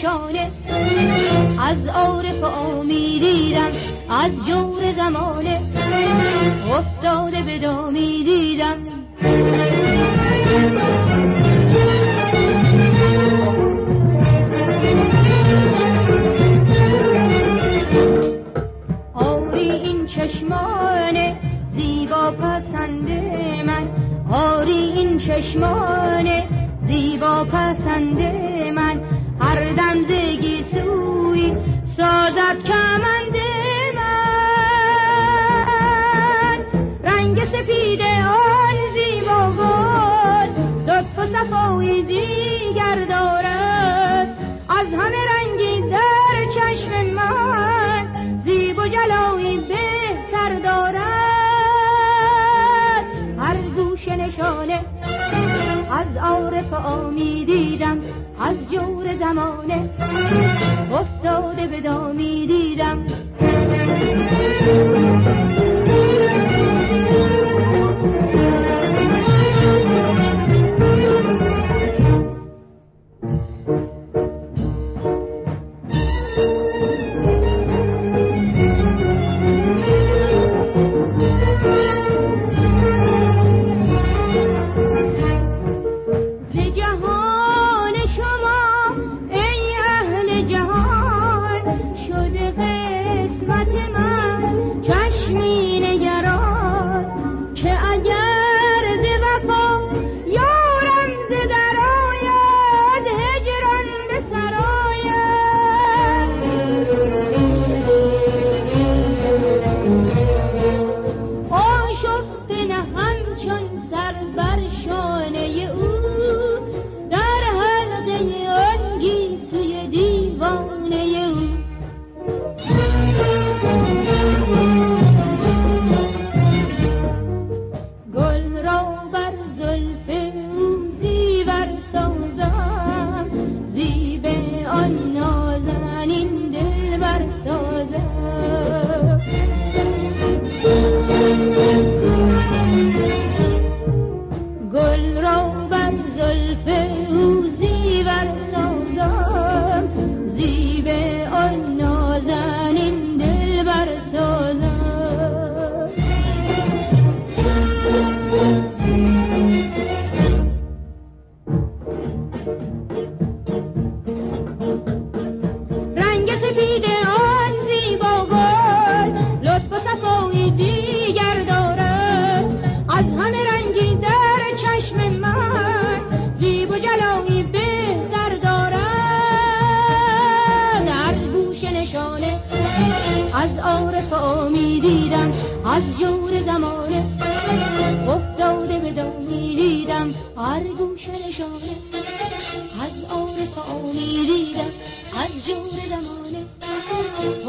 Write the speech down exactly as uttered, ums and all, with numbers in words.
نشانه از عارف آمی دیدم، از جور زمانه افتاده به دامی دیدم. آری این چشمان زیبا پسند من، آری این چشمان زیبا پسند من، هر دم زگی سوی سازد کمند من. رنگ سفید آن زیبا گل لطف و صفای دیگر دارد، از همه رنگی در چشم من زیب و جلایی بهتر دارد. هر گوشه نشانه از عارف آمی دیدم، از جور زمانه افتاده به دامی دیدم. از عارف آمی دیدم، از جور زمانه افتاده به دامی دیدم. هر گوشه نشانه از عارف آمی دیدم، از جور زمانه